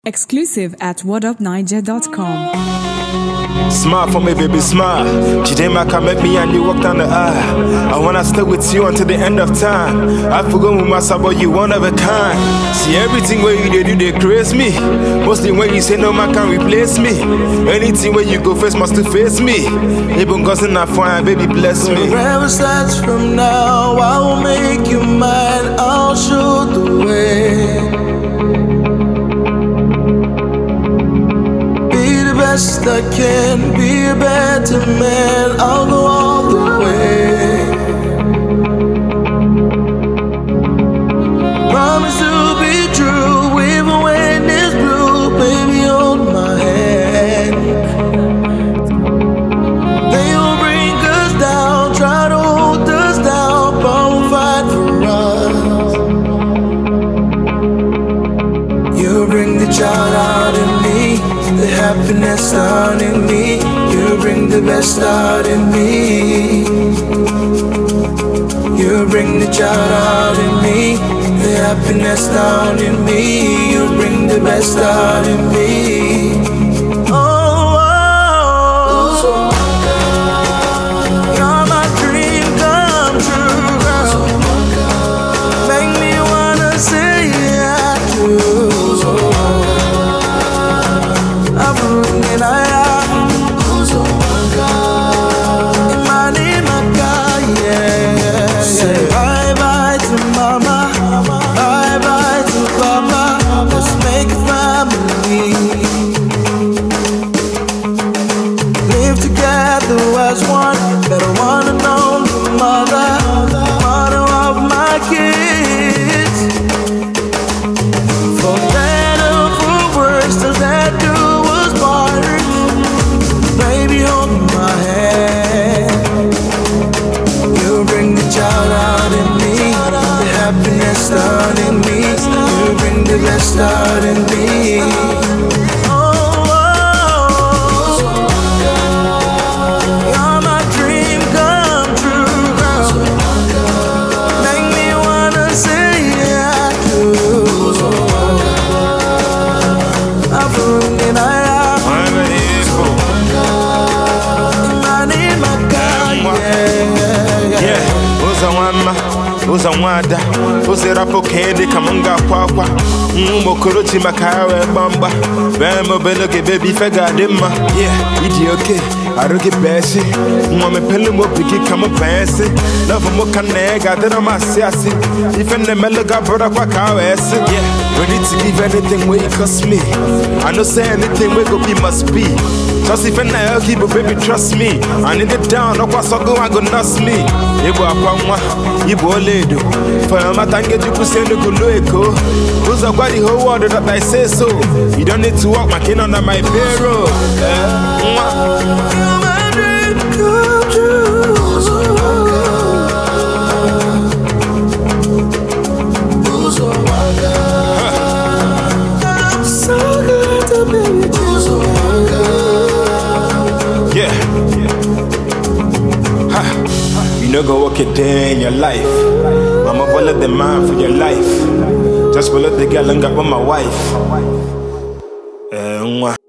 Exclusive at whatupniger.com. Smile for me, baby, smile. Chidema met me and you walk down the aisle. I wanna stay with you until the end of time. I forgot with myself, but you one of a kind. See everything where you do, they craze me. Mostly when you say no man can replace me. Anything where you go first must to face me. Even God's not fine, baby, bless me. Wherever starts from now, I will make you mine. I'll show the way. Best I can, be a better man. I'll go all the way. Promise to be true, even when it's blue. Baby, hold my hand. They will bring us down, try to hold us down, but we'll fight for us. You bring the child out in me, the happiness out in me. You bring the best out in me. You bring the child out in me, the happiness down in me. You bring the best out in me. Oh, oh, oh. You're my dream come true, girl. Make me wanna say I do. As one, better one and only mother of my kids. For better, for worse, till that do was part. Baby, hold my hand. You bring the child out in me, the happiness out in me. You bring the best out in me. Uzawada, uzerapo kende kamunga kwakwa. Mokorochi makawe bamba. Bemo beloge baby fega dema. Yeah, idi okay. I don't get bashy. Mama pelu mo bigi kama fancy. Love mo kanega, then I'm a sassy. If in the meloga brother kwa kawesi. Yeah, ready to give anything where it cost me. I know say anything where go be must be. Just if I keep a baby, trust me. I need it down, no kwa sogo I go nuts me. Ibo apamwa, ibo ledo. For a matange you could send a gulueko. Those are quite the whole world that I say so. You don't need to walk my kin under my payroll. You're my dream come true. I'm so good to be with you. Yeah. Ha. You no go walk a day in your life. Mama follow the man for your life. Just follow the girl and got with my wife.